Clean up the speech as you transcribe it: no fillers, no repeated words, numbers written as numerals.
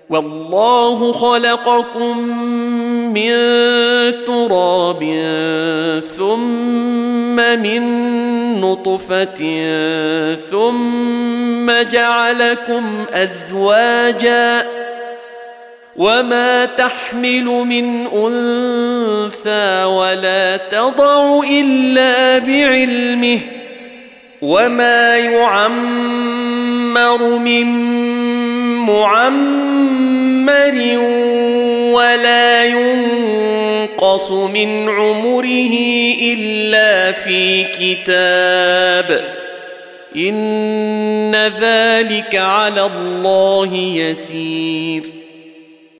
والله خلقكم من تراب ثم من نطفة ثم جعلكم أزواجا وما تحمل من أنثى ولا تضع إلا بعلمه وما يعمر من معمر ولا ينقص من عمره إلا في كتاب إن ذلك على الله يسير